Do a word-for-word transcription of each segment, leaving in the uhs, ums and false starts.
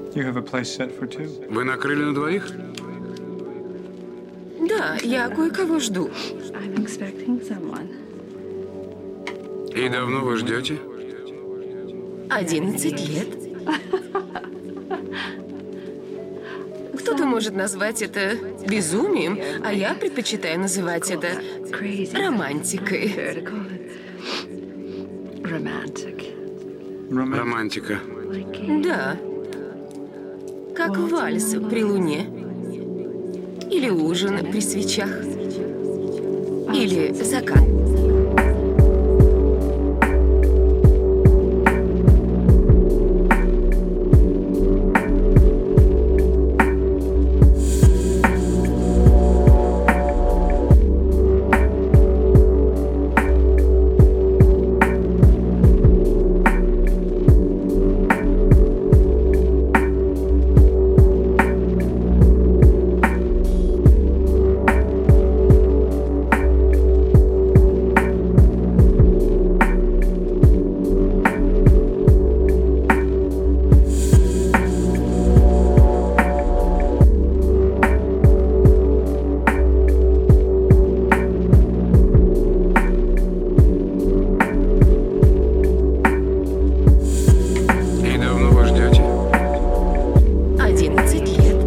You have a place set for two. Вы накрыли на двоих? Да, я кое-кого жду. I'm expecting someone. И давно вы ждете? Одиннадцать лет. Кто-то может назвать это безумием, а я предпочитаю называть это Crazy. романтикой. Fair to call it romantic. Romantic. Романтика. Like Да. Как вальс при луне. Или ужин при свечах. Или закат. И давно вы ждете? Одиннадцать лет.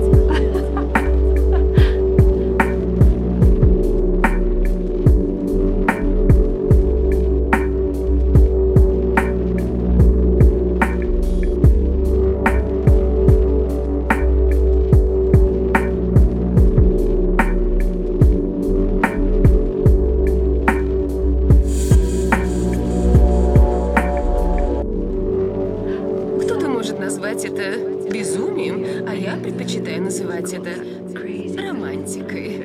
Кто-то может назвать это безумием, а я предпочитаю называть это crazy. романтикой.